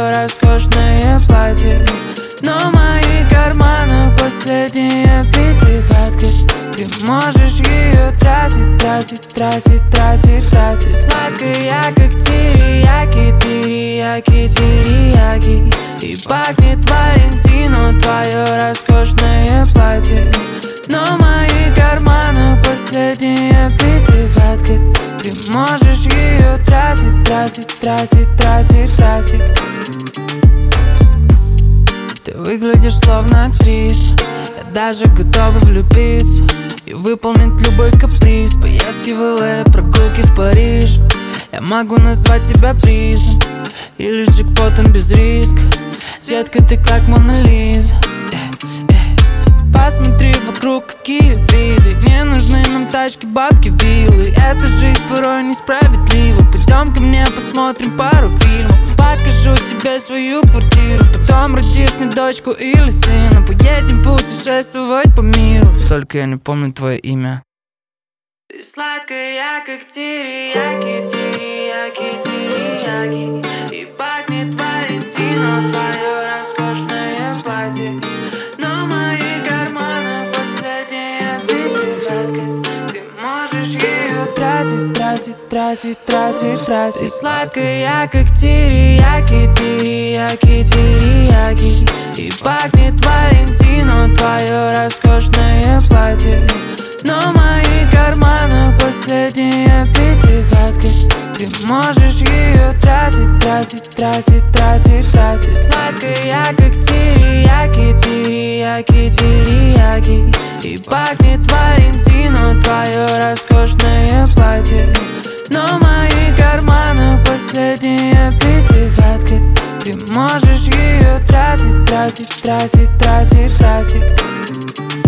роскошное платье. Но в моих карманах последняя пятихатка. Ты можешь ее тратить, тратить, тратить, тратить, тратить. Сладкая, как терияки, терияки, терияки. И пахнет Валентино твое роскошное платье. Но в моих карманах последняя пятихатка. Ты можешь ее тратить, тратить, тратить, тратить, тратить. Ты выглядишь словно актриса. Я даже готова влюбиться и выполнить любой каприз. Поездки в ЛА, прогулки в Париж. Я могу назвать тебя призом или джекпотом без риска. Детка, ты как Мона Лиза. Посмотри вокруг, какие виды. Не нужны нам тачки, бабки, виллы. Эта жизнь порой несправедлива. Пойдем ко мне, посмотрим пару фильмов. Покажу тебе свою квартиру. Потом родишь мне дочку или сына. Поедем путешествовать по миру. Только я не помню твое имя. Ты сладкая, как терияки, терияки, терияки. И пахнет Валентино твое роскошное платье. Но в моих карманах последняя пятихатка. Ты можешь ее тратить, тратить, тратить, тратить, тратить. Ты сладкая, как терияки, терияки, терияки. И пахнет Валентино твое роскошное платье. Но в моих карманах последняя пятихатка. Ты можешь ее тратить, тратить, тратить, тратить, тратить. Сладкая, как терияки, терияки, терияки. И пахнет Валентино твое роскошное платье. Но в моих карманах последняя пятихатка. Ты можешь ее тратить, тратить, тратить, тратить, тратить.